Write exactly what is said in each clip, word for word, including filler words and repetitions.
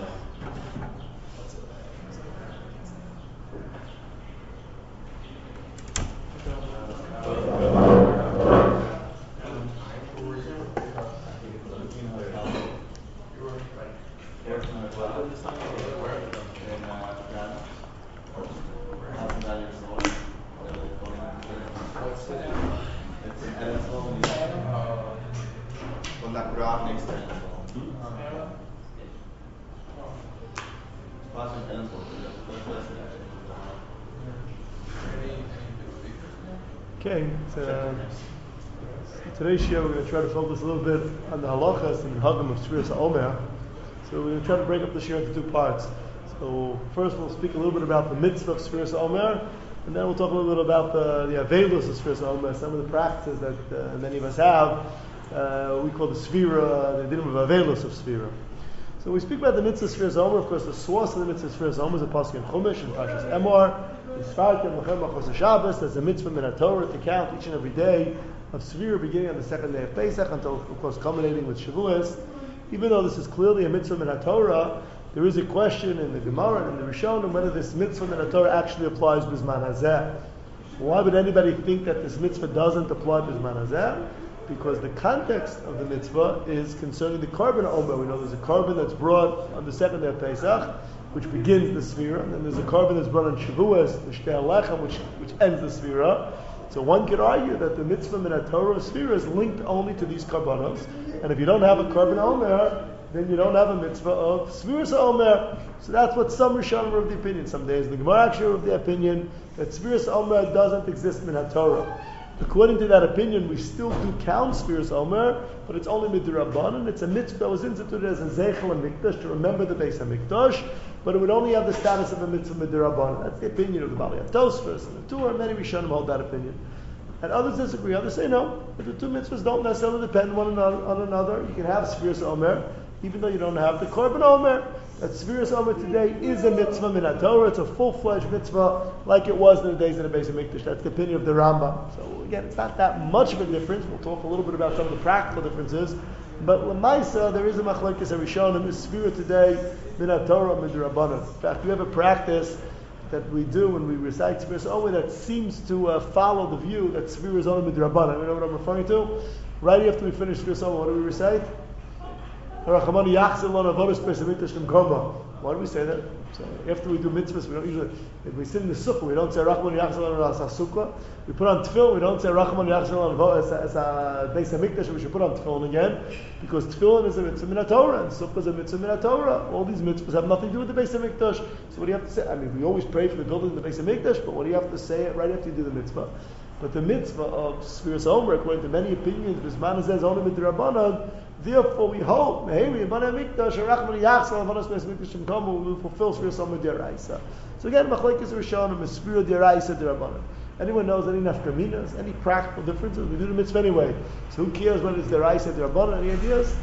Okay, so today's show we're going to try to focus a little bit on the halachas and hagam of Sfiras Omer. So we're going to try to break up the shir into two parts. So first we'll speak a little bit about the mitzvah of Sfiras Omer, and then we'll talk a little bit about the, the avelus of Sfiras Omer, some of the practices that uh, many of us have. Uh, we call the Sfira, the dinim of avelus of Sfira. So we speak about the mitzvah of Sfiras Omer. Of course, the source of the mitzvah of Sfiras Omer is a pasuk in Chumash and Parshas Emor. There's a mitzvah min Torah to count each and every day of Sfira, beginning on the second day of Pesach until, of course, culminating with Shavuos. Even though this is clearly a mitzvah min Torah, there is a question in the Gemara and in the Rishonim whether this mitzvah min Torah actually applies b'zman hazeh. Why would anybody think that this mitzvah doesn't apply b'zman hazeh? Because the context of the mitzvah is concerning the korban omer. We know there's a korban that's brought on the second day of Pesach, which begins the Sfira, and then there's a korban that's brought on Shavuos, the Shtei HaLechem, which which ends the Sfira. So one could argue that the mitzvah min Torah Sfira is linked only to these korbanos, and if you don't have a korban omer, then you don't have a mitzvah of Sfiras Omer. So that's what some Rishonim are of the opinion. Some days the Gemara actually are of the opinion that Sfiras Omer doesn't exist min Torah. According to that opinion, we still do count Sfiras Omer, but it's only midrabanan. It's a mitzvah that was instituted as a zeichel and mikdash to remember the Beis HaMikdash, but it would only have the status of a mitzvah midrabanan. That's the opinion of the Bali Tosfos and the Torah. Many Rishonim hold that opinion, and others disagree. Others say no, but the two mitzvahs don't necessarily depend one on another. You can have Sfiras Omer even though you don't have the korban omer. That Sfiras Omer today is a mitzvah min Torah. It's a full-fledged mitzvah like it was in the days of the Beis HaMikdash. That's the opinion of the Rambam. So again, it's not that much of a difference. We'll talk a little bit about some of the practical differences. But l'maisa, there is a machlokes Rishonim. Is Sfira today min Torah midrabanan? In fact, we have a practice that we do when we recite Sfiras Omer that seems to uh, follow the view that Sfira is only midrabanan. You know what I'm referring to? Right after we finish Sfiras Omer, what do we recite? Why do we say that? So after we do mitzvahs, we don't usually, if we sit in the sukkah, we don't say Rachman Yachzal on sukkah. We put on tefillin, we don't say Rachman Yachzal on as a Beis HaMikdash, we should put on tefillin again, because tefillin is a mitzvah min Torah, and sukkah is a mitzvah min Torah. All these mitzvahs have nothing to do with the Beis HaMikdash. So what do you have to say? I mean, we always pray for the building of the Beis HaMikdash, but what do you have to say right after you do the mitzvah? But the mitzvah of Sfiras Omer, according to many opinions, Bisman says only midrabanan. Therefore, we hope we will fulfill Sfiras Omer d'Oraisa. So again, machlokes Rishonim is Sfira d'Oraisa d'Rabbanan. Anyone knows any nafkaminas, any practical differences? We do the mitzvah anyway. So who cares whether it's d'Oraisa d'Rabbanan? Any ideas?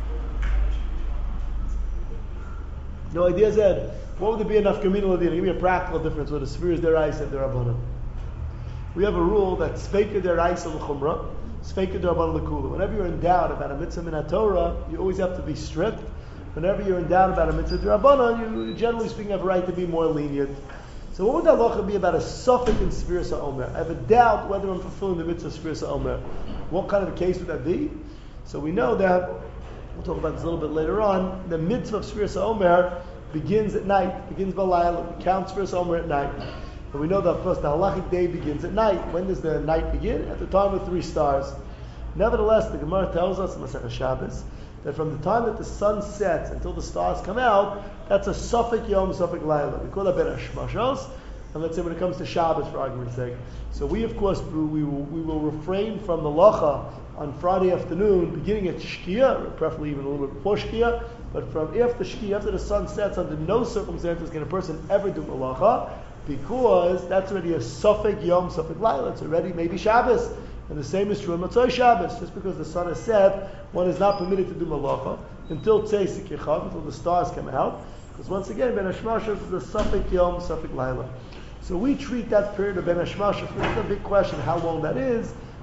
No ideas, Ed? What would there be a nafkamina l'dina? Give me a practical difference with a Sfira d'Oraisa d'Rabbanan. We have a rule that Sveika d'Oraisa l'chumra, Sveika d'Rabbanan l'kula. Whenever you're in doubt about a mitzvah min Torah, you always have to be strict. Whenever you're in doubt about a mitzvah d'Rabbanan, you generally speaking have a right to be more lenient. So what would the halacha be about a suffix in Sfiras Omer? I have a doubt whether I'm fulfilling the mitzvah of Sfiras Omer. What kind of a case would that be? So we know that, we'll talk about this a little bit later on, the mitzvah of Sfiras Omer begins at night, begins by Layla. We count Sfiras Omer at night. And we know that, of course, the halachic day begins at night. When does the night begin? At the time of three stars. Nevertheless, the Gemara tells us in Masechah Shabbos that from the time that the sun sets until the stars come out, that's a suffix yom, suffix layla. We call that ben hashmashos. And let's say when it comes to Shabbos, for argument's sake. So we, of course, we will, we will refrain from the lacha on Friday afternoon, beginning at Shkia, preferably even a little bit before Shkia, but from after Shkia, after the sun sets, under no circumstances can a person ever do malacha, because that's already a suffix yom, suffix layla. It's already maybe Shabbos. And the same is true on Motzei Shabbos. Just because the sun has set, one is not permitted to do malacha until Tzeisik Yechav, until the stars come out. Because once again, Ben Hashmashos is a suffix yom, suffix layla. So we treat that period of Ben Hashmashos, which is a big question how long that is.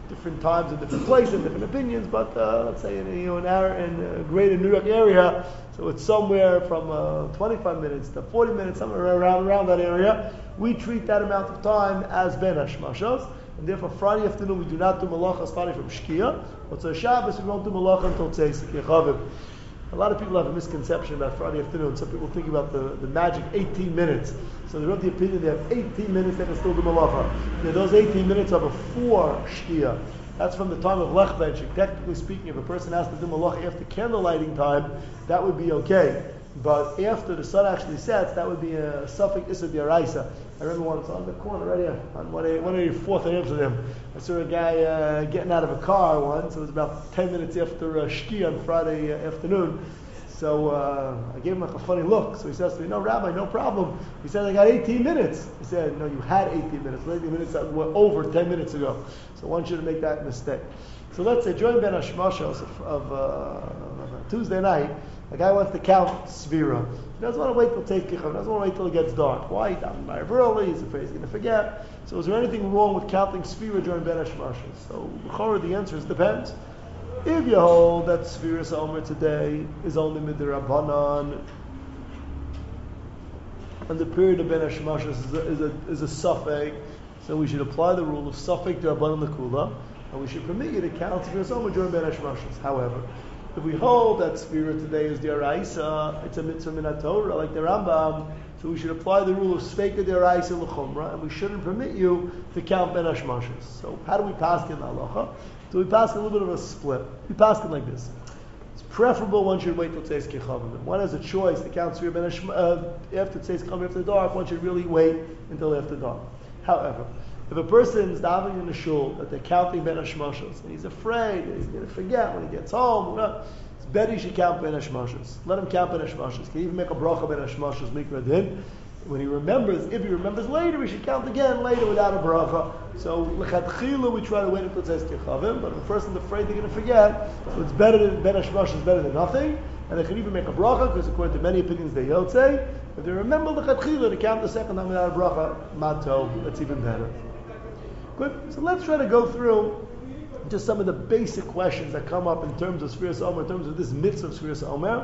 different times and different places, different opinions, but uh, let's say in, you know, an hour in a greater New York area, so it's somewhere from uh, twenty-five minutes to forty minutes, somewhere around around that area. We treat that amount of time as ben hashmashos, and therefore Friday afternoon we do not do malacha starting from Shkia, but so Shabbos we don't do malacha until Tzeis Yechavim. A lot of people have a misconception about Friday afternoon. Some people think about the, the magic eighteen minutes. So they're of the opinion they have eighteen minutes they can still do malacha. Now, those eighteen minutes are before Shkia. That's from the time of Lech benching. Technically speaking, if a person has to do malacha after candle lighting time, that would be okay. But after the sun actually sets, that would be a suffix issa d'oraisa. I remember once on the corner right here, on one eighty-fourth in Amsterdam, I saw a guy uh, getting out of a car once. It was about ten minutes after uh, Shki on Friday uh, afternoon. So uh, I gave him like a funny look. So he says to me, "No, Rabbi, no problem." He said, "I got eighteen minutes." He said, "No, you had eighteen minutes. eighteen minutes were over ten minutes ago." So I want you to make that mistake. So let's say during Ben Hashmashos of, of uh, Tuesday night, a guy wants to count Svira. He doesn't want to wait till Tzeis Kicham. He doesn't want to wait till it gets dark. Why? He doesn't buy early. He's afraid he's going to forget. So is there anything wrong with counting Svira during Ben Hashmashos? So the answer is depends. If you hold that Sfiras Omer today is only Midrabanan, and the period of Ben Hashmashos is a, is a, is a suffix, so we should apply the rule of suffix Derabanan L'Kula, and we should permit you to count Sfiras Omer during Ben Hashmashos. However, if we hold that Sfira today is D'Oraisa, it's a mitzvah min Torah, like the Rambam, so we should apply the rule of Sveika D'Oraisa L'Chumra, and we shouldn't permit you to count Ben Hashmashos. So how do we pass in halacha? So we pass a little bit of a split. We pass it like this. It's preferable one should wait till Tzeis Kechavim. One has a choice to count Sfira Ben Hashmashos uh, after Tzeis Kechavim after dark. One should really wait until after dark. However, if a person is davening in the shul that they're counting Ben Hashmashos and he's afraid that he's going to forget when he gets home, it's better he should count Ben Hashmashos. Let him count Ben Hashmashos. Can he even make a bracha Ben Hashmashos mikra din? When he remembers, if he remembers later, he should count again later without a bracha. So lechatchila we try to wait until Tzeis Kechavim, but if a person's afraid they're going to forget, so it's better than Ben Hashmashos is better than nothing, and they can even make a bracha because according to many opinions they yotze. If they remember lechatchila to count the second time without a bracha, mato, that's even better. Good. So let's try to go through just some of the basic questions that come up in terms of Sfiras Omer, in terms of this mitzvah of Sfiras Omer,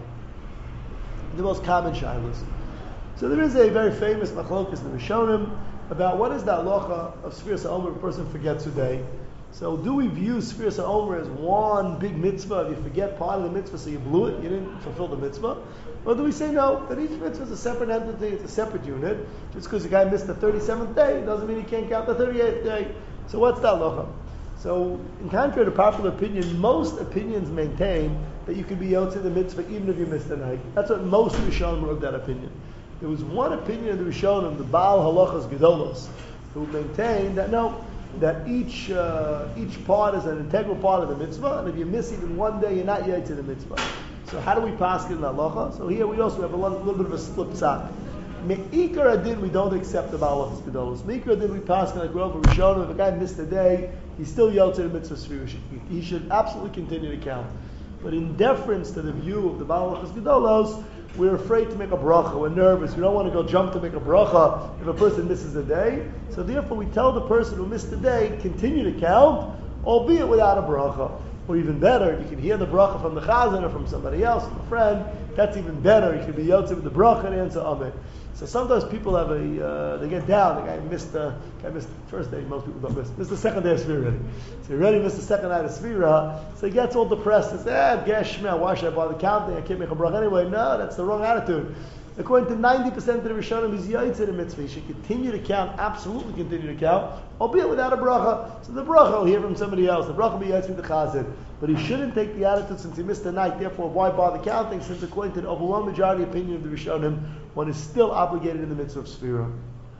the most common shilas. So there is a very famous machlokas in the Rishonim about what is the halacha of Sfiras Omer if a person forgets a day. So do we view Sfiras Omer as one big mitzvah? If you forget part of the mitzvah, so you blew it, you didn't fulfill the mitzvah? Or do we say no, that each mitzvah is a separate entity, it's a separate unit. Just because the guy missed the thirty-seventh day doesn't mean he can't count the thirty-eighth day. So what's the halacha? So in contrary to popular opinion, most opinions maintain that you can be yotze the mitzvah even if you missed a night. That's what most Rishonim were of that opinion. There was one opinion of the Rishonim, the Baal Halachas Gedolos, who maintained that no, that each uh, each part is an integral part of the mitzvah, and if you miss even one day, you're not yet to the mitzvah. So how do we pass it in halacha? So here we also have a little, little bit of a slip psak. Me'ikar adin, we don't accept the Baal Halachas Gedolos. Me'ikar adin, we pass it like we're over Rishonim. If a guy missed a day, he's still yet to the mitzvah sphere. He should absolutely continue to count. But in deference to the view of the Baal Halachas Gedolos, we're afraid to make a bracha. We're nervous. We don't want to go jump to make a bracha if a person misses a day. So therefore we tell the person who missed the day, continue to count, albeit without a bracha. Or even better, you can hear the bracha from the chazan or from somebody else, from a friend. That's even better. You can be yotze with the bracha and answer amen. So sometimes people have a, uh, they get down. The guy missed the, guy missed the first day. Most people don't miss. Missed the second day of Sfira already. So he already missed the second night of Sfira. So he gets all depressed and says, "Ah, Geshma, why should I bother counting? I can't make a bracha anyway." No, that's the wrong attitude. According to ninety percent of the Rishonim, he's yotze the mitzvah. He should continue to count, absolutely continue to count, albeit without a bracha. So the bracha will hear from somebody else. The bracha will be yotze with the chazan. But he shouldn't take the attitude since he missed the night. Therefore, why bother counting? Since according to the overwhelming majority opinion of the Rishonim, one is still obligated in the mitzvah of Sfira.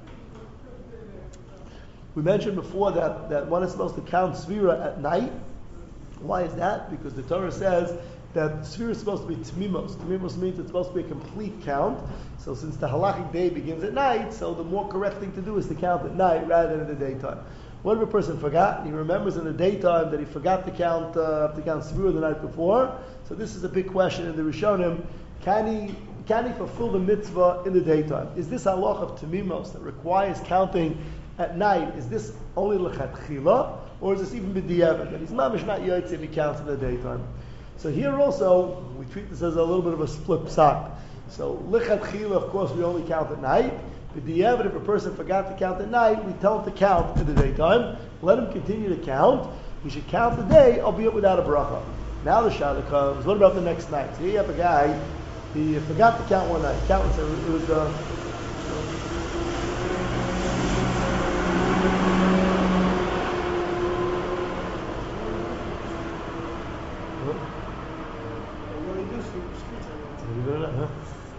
We mentioned before that, that one is supposed to count Sfira at night. Why is that? Because the Torah says that Sfira is supposed to be Tmimos. Tmimos means it's supposed to be a complete count. So since the halachic day begins at night, so the more correct thing to do is to count at night rather than in the daytime. What if a person forgot? He remembers in the daytime that he forgot to count uh, to count Sfira the night before. So this is a big question in the Rishonim. Can he can he fulfill the mitzvah in the daytime? Is this halach of Tamimos that requires counting at night? Is this only lechatchila, or is this even b'diavad, that he's mamish not yotze if he counts in the daytime? So here also, we treat this as a little bit of a split psak. So lichatchila, of course, we only count at night. B'diavad, if a person forgot to count at night, we tell him to count in the daytime. Let him continue to count. He should count the day, albeit without a bracha. Now the shaila comes, what about the next night? So here you have a guy, he forgot to count one night. Count, so it was, uh, huh?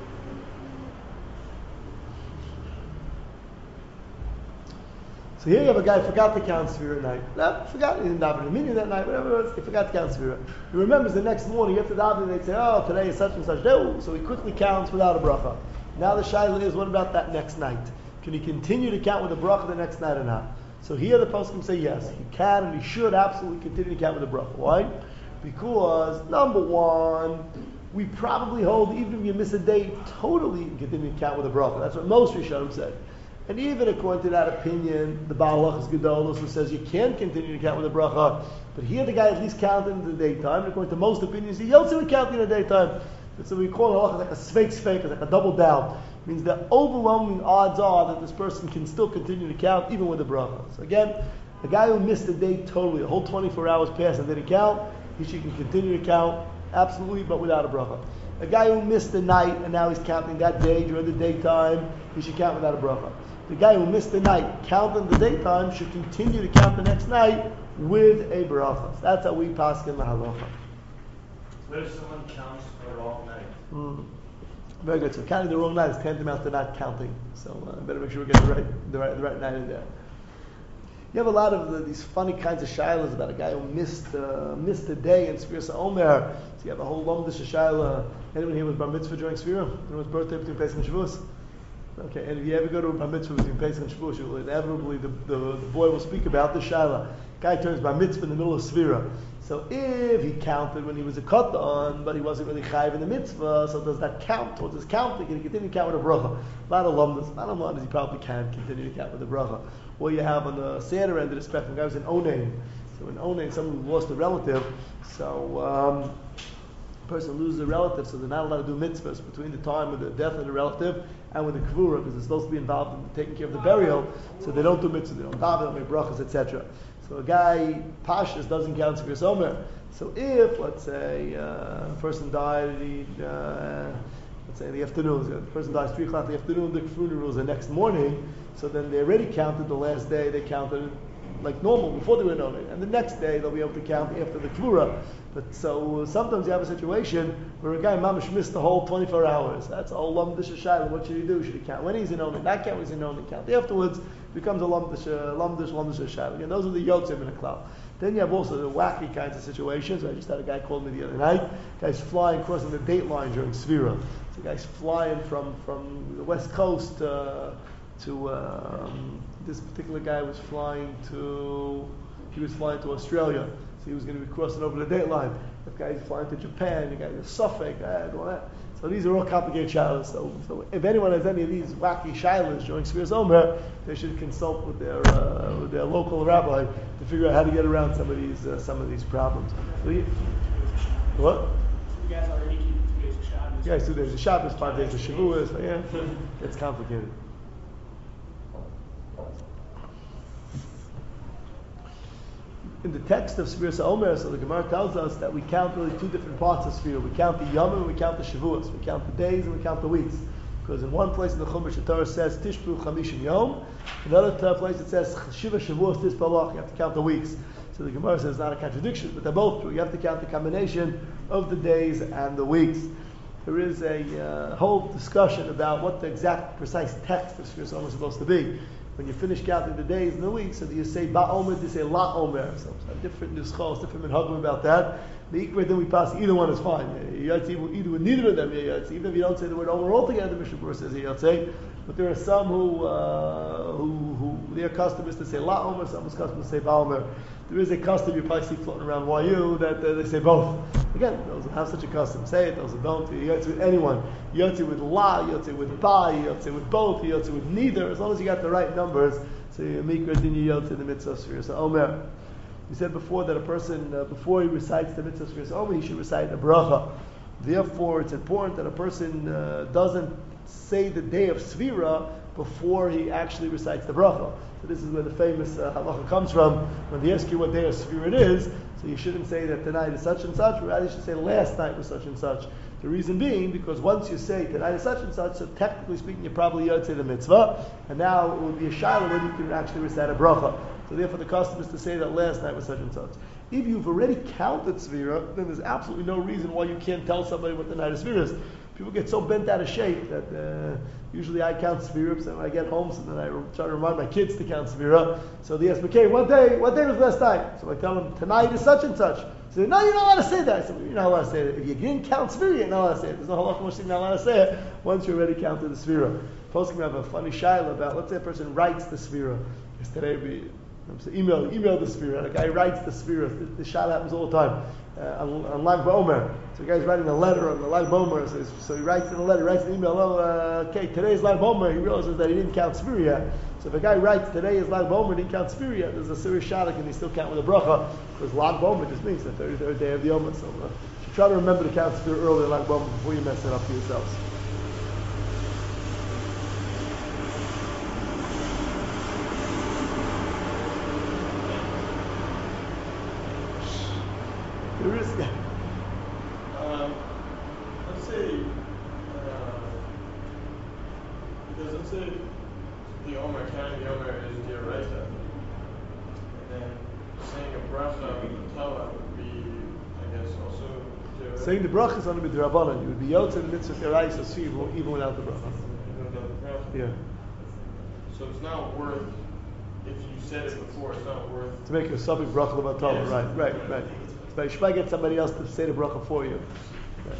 So here you have a guy who forgot to count Sefira at night. No, forgot, he didn't daven a minyan that night, whatever it was, he forgot to count Sefira. He remembers the next morning, you have to daven, and they say, oh, today is such and such day. So he quickly counts without a bracha. Now the shaila is, what about that next night? Can he continue to count with a bracha the next night or not? So here the poskim say yes, he can and he should absolutely continue to count with a bracha. Why? Because, number one, we probably hold, even if you miss a day, totally you can continue to count with a bracha. That's what most Rishonim say. And even according to that opinion, the Baal Halachas Gedol also says you can continue to count with a bracha. But here the guy at least counted in the daytime. And according to most opinions, he also would count in the daytime. So we call it halacha like a sveik sveik, like a double down. It means the overwhelming odds are that this person can still continue to count even with a bracha. So again, a guy who missed the day totally, a whole twenty-four hours passed and didn't count, he should continue to count absolutely, but without a bracha. A guy who missed the night and now he's counting that day during the daytime, he should count without a bracha. The guy who missed the night, counting the daytime, should continue to count the next night with a bracha. That's how we paskin the halacha. What if someone counts the wrong night? Mm. Very good. So counting the wrong night is tantamount to not counting. So uh, better make sure we get the right, the right, the right night in there. You have a lot of the, these funny kinds of shilas about a guy who missed uh, missed a day in Sfiras Omer. So you have a whole lomdish shayla. Anyone here was bar mitzvah during Sfira? Anyone's birthday between Pesach and Shavuos? Okay, and if you ever go to a bar mitzvah between Pesach and Shavuos, you'll inevitably the, the, the boy will speak about the shayla. Guy turns bar mitzvah in the middle of Sfira. So if he counted when he was a katan, but he wasn't really chayiv in the mitzvah, so does that count towards his counting? Can he continue to count with a bracha? A lot of lumdas, a lot of lumdas, he probably can continue to count with a bracha. Or you have on the sadder end of the spectrum, the guy was in onain. So in onain, someone who lost a relative, so um, a person loses a relative, so they're not allowed to do mitzvahs between the time of the death of the relative and with the kavura, because they're supposed to be involved in taking care of the burial, so they don't do mitzvahs, they don't daven, they don't make brachas, et cetera. So a guy, Pashas, doesn't count Sfiras Omer. So if, let's say, uh, a person died, he, uh, let's say in the afternoon, the person dies three o'clock in the afternoon, the funeral is the next morning, so then they already counted the last day, they counted like normal before they were known, and the next day they'll be able to count after the kvura. But so uh, sometimes you have a situation where a guy mamish missed the whole twenty-four hours. That's a whole lumdish shayla. What should he do? Should he count when he's in only? Not count when he's in only. Count afterwards. Becomes a lumdish, uh, lumdish, lumdish shayla. Again, those are the yotzim in a cloud. Then you have also the wacky kinds of situations. I just had a guy call me the other night. Guy's flying crossing the date line during Sfira. So the guy's flying from from the west coast uh, to. Um, this particular guy was flying to. He was flying to Australia. So he was going to be crossing over the date line. The guy's flying to Japan, the guy is Suffolk, and all that. So these are all complicated shilas. So, so if anyone has any of these wacky shilas during Sfiras Omer, they should consult with their uh, with their local rabbi to figure out how to get around some of these uh, some of these problems. So you, what? You guys already keep two days of Shabbos. Yeah, two days of Shabbos, five days of Shavuos. So yeah, it's complicated. In the text of Sfiras Omer, so the Gemara tells us that we count really two different parts of Sfira. We count the Yom and we count the Shavuos. We count the days and we count the weeks. Because in one place in the Chumash, the Torah says Tishbu Chamishim Yom. In another place it says Shiva Shavuos Tispalach. You have to count the weeks. So the Gemara says it's not a contradiction, but they're both true. You have to count the combination of the days and the weeks. There is a uh, whole discussion about what the exact precise text of Sfiras Omer is supposed to be. When you finish counting the days and the weeks, so do you say Ba Omer, do you say La Omer? So different nuschos, different minhagim about that. The ikra, then we pass, either one is fine. Either with neither of them, even if you don't say the word Omer altogether, the Mishnah Berurah says Yotze. But there are some who, uh, who, who, their custom is to say La Omer, some is custom to say Ba Omer. There is a custom you probably see floating around Y U that uh, they say both. Again, those who have such a custom say it, those who don't, you yotze with anyone. You yotze with La, you yotze with Ba, you yotze with both, you yotze with neither, as long as you got the right numbers. So you mikra din you yotze in the mitzvah of Sfiras Omer. We said before that a person, uh, before he recites the mitzvah Sfiras Omer, he should recite a bracha. Therefore, it's important that a person uh, doesn't say the day of Svira before he actually recites the bracha. So this is where the famous uh, halacha comes from. When they ask you what day of Svira it is, so you shouldn't say that tonight is such and such, rather you should say last night was such and such. The reason being, because once you say tonight is such and such, so technically speaking, you're probably yotzei the mitzvah, and now it would be a shiloh when you can actually recite a bracha. So therefore the custom is to say that last night was such and such. If you've already counted Svira, then there's absolutely no reason why you can't tell somebody what the night of Svira is. People get so bent out of shape that uh, usually I count Svira, so when I get home, so then I try to remind my kids to count Svira. So they ask me, okay, what day, what day was last night? So I tell them, tonight is such and such. So they say, no, you're not allowed to say that. I said, well, you're not allowed to say it. If you didn't count Svira, you're not allowed to say it. There's no halakha much you're not allowed to say it once you already counted the Svira. Poskim have a funny shaila about, let's say a person writes the Svira. Yesterday we So email, email the Sphira. A guy writes the Sphira. The, the shot happens all the time. Uh, on, on Lag BaOmer. So the guy's writing a letter on the Lag BaOmer. So, so he writes in a letter, writes an email, oh, uh, okay, today's Lag BaOmer. He realizes that he didn't count Sphira yet. So if a guy writes, today is Lag BaOmer, he didn't count Sphira yet, there's a serious shot, and he still count with a bracha, because Lag BaOmer just means the thirty-third day of the Omer. So uh, you should try to remember to count Sphira early in Lag BaOmer before you mess it up for yourselves. There is, um, let's say, uh, because let's say the Omer, counting the Omer is D'oraisa, and then saying a bracha with the Torah would be, I guess, also D'oraisa. Saying the bracha is only with the Rabbanan. You would be Yotze in the mitzvah D'oraisa Sfiv even without the bracha. Even without the bracha? Yeah. So it's not worth, if you said it before, it's not worth... To make a subject bracha about Torah, Yes. right, right, right. But you should probably get somebody else to say the bracha for you. Right.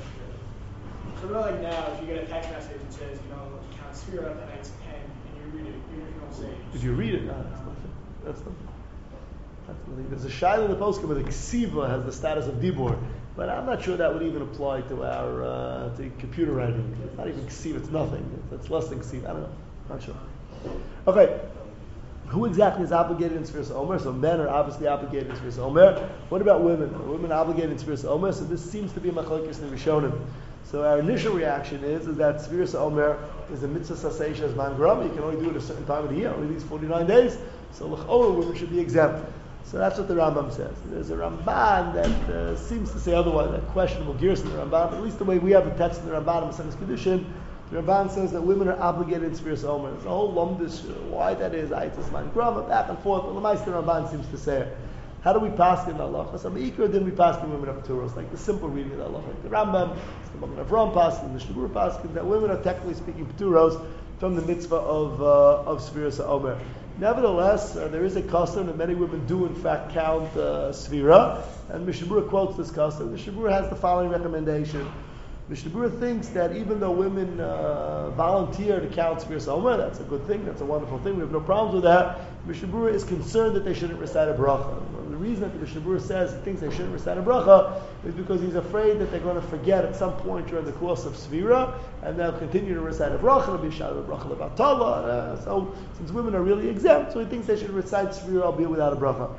So not like now, if you get a text message that says, you know, count Sphira up at night's ten, and you read it, even if you don't say it. If you read it, no, that's nothing. That's nothing. That's nothing. There's a shayla in the poskim where the ksiva has the status of dibur, but I'm not sure that would even apply to our uh, to computer writing. It's not even ksiva; it's nothing. It's, it's less than ksiva. I don't know. Not sure. Okay. Who exactly is obligated in Sfiras Omer? So men are obviously obligated in Sfiras Omer. What about women? Are women obligated in Sfiras Omer? So this seems to be a machlokes in the Rishonim. So our initial reaction is, is that Sfiras Omer is a mitzvah saseh as man gram. You can only do it a certain time of the year, only these forty-nine days. So l'chora, women should be exempt. So that's what the Rambam says. There's a Ramban that uh, seems to say otherwise, that questionable gears in the Ramban, but at least the way we have the text in the Ramban in Maseches Kedushin, the Ramban says that women are obligated in Sfiras Omer. There's a whole lumdish, uh, why that is, Aitis Man Grama, back and forth, but the Meister Ramban seems to say it. How do we pass in Allah? So Ikra didn't we pass in women of Turos, like the simple reading of Allah, like the Rambam, the Magen Avram pass, the Mishnah Berurah pass, that women are technically speaking Turos from the mitzvah of uh, of Sfiras Omer. Nevertheless, uh, there is a custom that many women do in fact count uh, Sfira, and Mishnah Berurah quotes this custom. Mishnah Berurah has the following recommendation. Mishnah Berurah thinks that even though women uh, volunteer to count Sfiras Omer, that's a good thing, that's a wonderful thing, we have no problems with that. Mishnah Berurah is concerned that they shouldn't recite a bracha. The reason that the Mishnah Berurah says he thinks they shouldn't recite a bracha is because he's afraid that they're going to forget at some point during the course of Sfira, and they'll continue to recite a bracha, they'll be shouted a bracha about Tala. Uh, so, since women are really exempt, so he thinks they should recite Sfira, albeit without a bracha.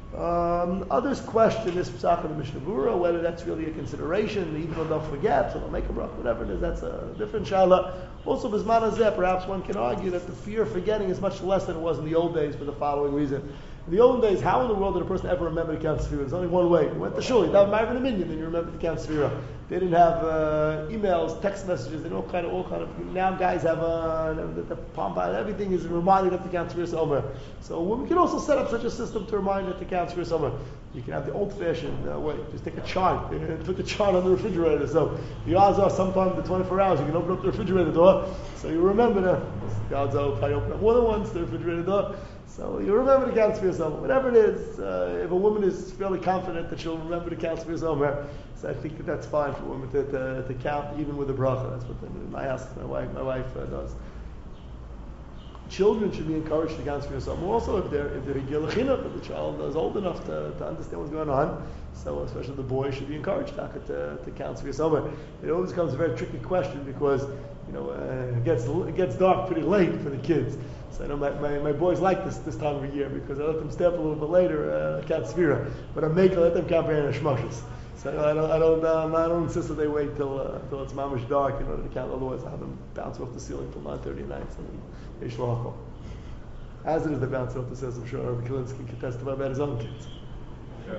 Um, others question this psach of the Mishnah Berurah, whether that's really a consideration, even though they'll forget, so they'll make a bracha, whatever it is, that's a different shaila. Also, Bisman Hazeh, perhaps one can argue that the fear of forgetting is much less than it was in the old days for the following reason. In the olden days, how in the world did a person ever remember to count Sfira? There's only one way. You went to shul, you davened Ma'ariv in a minyan, then you remember to count Sfira. They didn't have uh, emails, text messages, they didn't all kind of, all kind of, now guys have uh, the, the palm by, everything is reminding them to count Sfiras Omer. So women can also set up such a system to remind them to count Sfiras Omer. You can have the old-fashioned uh, way, just take a chart, put the chart on the refrigerator. So the odds are sometime in the twenty-four hours you can open up the refrigerator door, so you remember to, the odds are probably open up more than once the refrigerator door. So you remember to count Sfiras Omer. Whatever it is, uh, if a woman is fairly confident that she'll remember to count Sfiras Omer, so I think that that's fine for women to, to, to count even with a bracha. That's what the, my house, my wife, my wife uh, does. Children should be encouraged to count Sfiras Omer. Also, if they're if they're Gilachinah, if the child is old enough to, to understand what's going on, so especially the boy should be encouraged to, to, to count Sfiras Omer. It always becomes a very tricky question because you know uh, it gets it gets dark pretty late for the kids. So I know my, my, my boys like this this time of year because I let them stay up a little bit later, uh, count Sfira. But I make I let them count Be'er Shmoshes. So I don't I don't um, I don't insist that they wait till uh, till it's mamish dark in order to count. Otherwise, I have them bounce off the ceiling till nine thirty at night. So they shlachol. As it is, they bounce off the ceiling. I'm sure Rabbi Kalinsky can testify about his own kids. Sure,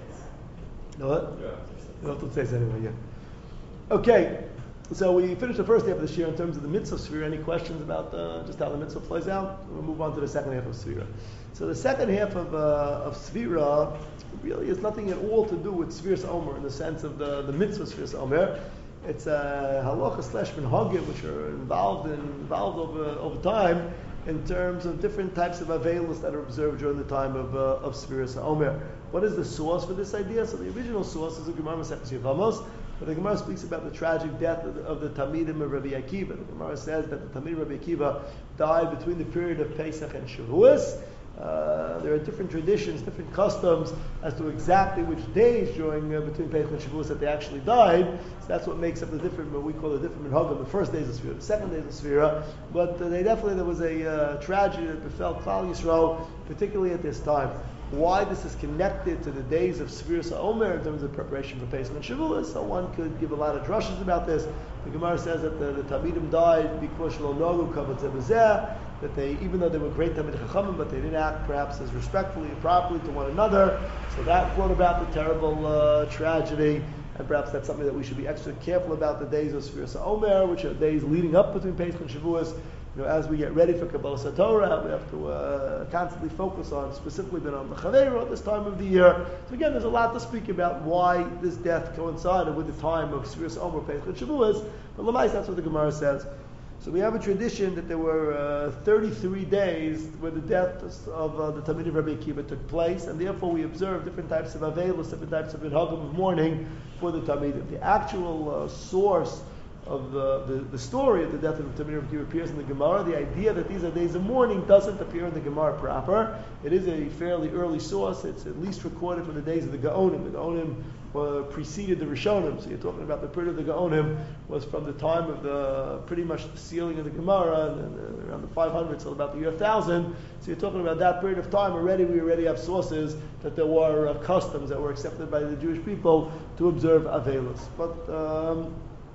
You know what? yeah. You don't have to say so anyway. Yeah. Okay. So we finished the first half of this year in terms of the mitzvah sphere. Any questions about uh, just how the mitzvah plays out? We'll move on to the second half of Sfira. So the second half of uh, of Sfira really has nothing at all to do with Sfiras Omer in the sense of the, the mitzvah Sfiras Omer. It's a uh, halacha slash minhagim which are involved in, involved over over time in terms of different types of availus that are observed during the time of uh, of Sfiras Omer. What is the source for this idea? So the original source is the Gemara Masechtas Yevamos. But the Gemara speaks about the tragic death of the, of the Talmidim of Rabbi Akiva. The Gemara says that the Talmidim of Rabbi Akiva died between the period of Pesach and Shavuos. Uh, there are different traditions, different customs as to exactly which days during uh, between Pesach and Shavuos that they actually died. So that's what makes up the different, what we call the different minhagim, the first days of Sfira, the second days of Sfira. But uh, they definitely, there was a uh, tragedy that befell Klal Yisrael, particularly at this time. Why this is connected to the days of Sfiras Omer in terms of preparation for Pesach and Shavuos, so one could give a lot of drushes about this. The Gemara says that the, the Talmidim died because lo nogu kavod zeh b'zeh, that they, even though they were great Talmid Chachamim, but they didn't act perhaps as respectfully and properly to one another. So that brought about the terrible uh, tragedy, and perhaps that's something that we should be extra careful about, the days of Sfiras Omer, which are days leading up between Pesach and Shavuos. You know, as we get ready for Kabbalah Satorah, we have to uh, constantly focus on, specifically then on the Chaveira at this time of the year. So again, there's a lot to speak about why this death coincided with the time of Sfiras Omer, Pesach, and Shavuos. But Lamais, that's what the Gemara says. So we have a tradition that there were uh, thirty-three days where the death of uh, the Talmid of Rabbi Akiva took place, and therefore we observe different types of Avelos, different types of minhagim of mourning for the Talmidim. The actual uh, source of the, the, the story of the death of the Talmid of Rabbi Akiva appears in the Gemara. The idea that these are days of mourning doesn't appear in the Gemara proper. It is a fairly early source. It's at least recorded from the days of the Gaonim. The Gaonim uh, preceded the Rishonim. So you're talking about the period of the Gaonim was from the time of the pretty much the sealing of the Gemara, and, and around the five hundred till about the year one thousand. So you're talking about that period of time. Already we already have sources that there were uh, customs that were accepted by the Jewish people to observe Avelos. But um,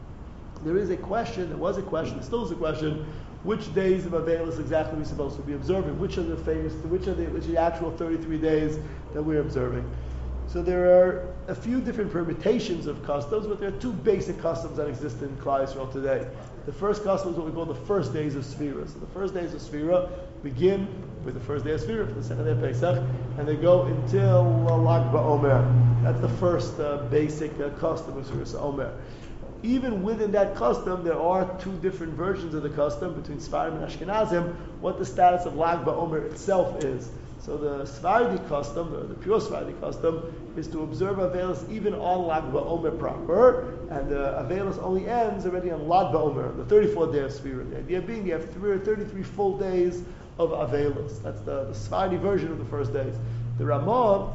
there is a question, there was a question, there still is a question, which days of Avelis exactly are we supposed to be observing? Which are the famous, which are the, which are the actual thirty-three days that we're observing? So there are a few different permutations of customs, but there are two basic customs that exist in Klal Yisrael today. The first custom is what we call the first days of Sfira. So the first days of Sfira begin with the first day of Sfira, for the second day of Pesach, and they go until uh, Lag BaOmer. That's the first uh, basic uh, custom of Sfira Omer. Even within that custom, there are two different versions of the custom between Sfarim and Ashkenazim, what the status of Lag BaOmer itself is. So the Sephardi custom, or the pure Sephardi custom, is to observe Avelis even on Lag BaOmer proper, and the Avelis only ends already on Lag BaOmer, the thirty-fourth day of Sfira. The idea being you have three, thirty-three full days of Avelis. That's the, the Sephardi version of the first days. The Ramah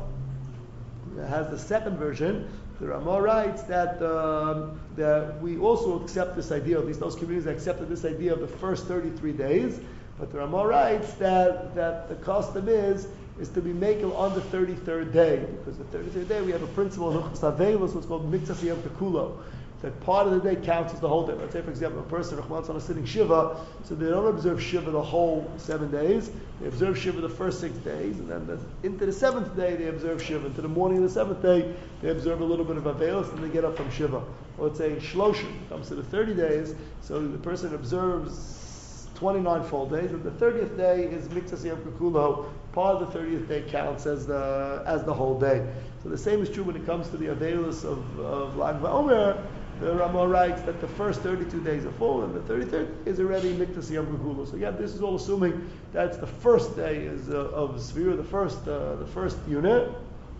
has the second version. The Ramah writes that, um, that we also accept this idea, at least those communities accepted this idea of the first thirty-three days, but the Ramah writes that, that the custom is is to be makel on the thirty-third day, because the thirty-third day we have a principle in Hilchos Avelos, what's called Mitzvah Yom Kekulo, that part of the day counts as the whole day. Let's say, for example, a person, Rahman is sitting Shiva, so they don't observe Shiva the whole seven days. They observe Shiva the first six days, and then the, into the seventh day they observe Shiva. Into the morning of the seventh day, they observe a little bit of Avelos, and they get up from Shiva. Or let's say Shloshim comes to the thirty days, so the person observes twenty-nine full days, and the thirtieth day is Mitzvah Yom Kekulo. Part of the thirtieth day counts as the as the whole day. So the same is true when it comes to the Avelos of, of Lag BaOmer. The Ramah writes that the first thirty-two days are full, and the thirty-third is already Miktas Yom Kekulo. So again, this is all assuming that's the first day is uh, of Sfira, the first uh, the first unit.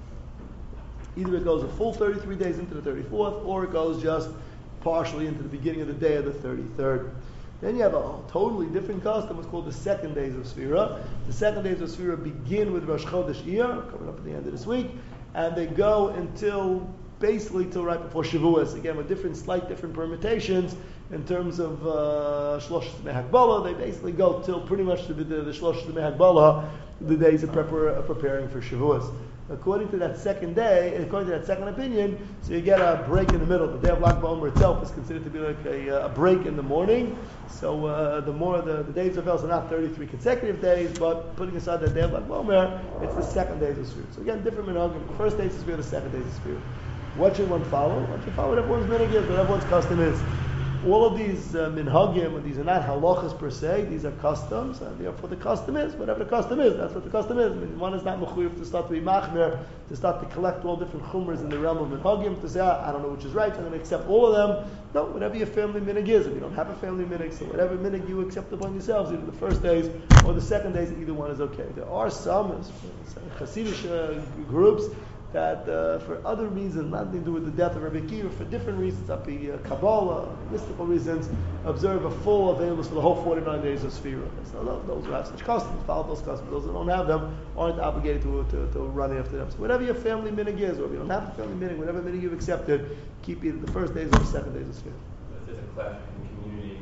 Either it goes a full thirty-three days into the thirty-fourth, or it goes just partially into the beginning of the day of the thirty-third. Then you have a totally different custom, what's called the second days of Sfira. The second days of Sfira begin with Rosh Chodesh Iyar, coming up at the end of this week, and they go until basically till right before Shavuos. Again, with different, slight different permutations in terms of uh, Shlosh Mehagbala. They basically go till pretty much the, the, the Shlosh Mehagbala, the days of prepar- preparing for Shavuos. According to that second day, according to that second opinion, so you get a break in the middle. The day of Lag BaOmer itself is considered to be like a, a break in the morning. So uh, the more the, the days of Else are not thirty-three consecutive days, but putting aside the day of Lag BaOmer, it's the second days of Sfirah. So again, different minhagim. The first days of Sfirah, the second days of Sfirah. What should one follow? One should follow what everyone's minhag is, what everyone's custom is. All of these uh, minhagim, these are not halachas per se, these are customs, and therefore the custom is, whatever the custom is, that's what the custom is. I mean, one is not mechuyev to start to be machmer, to start to collect all different chumras in the realm of minhagim, to say, ah, I don't know which is right, I'm going to accept all of them. No, whatever your family minhag is. If you don't have a family minhag, so whatever minhag you accept upon yourselves, either the first days or the second days, either one is okay. There are some, uh, Hasidic uh, groups, that uh, for other reasons, nothing to do with the death of Rabbi Akiva, for different reasons, up the uh, Kabbalah, mystical reasons, observe a full available for the whole forty-nine days of Sfira. So those, those who have such customs, follow those customs. Those who don't have them aren't obligated to, to, to run after them. So whatever your family minhag is, or if you don't have a family minhag, whatever minhag you've accepted, keep either the first days or the second days of Sfira. If there's a clash between community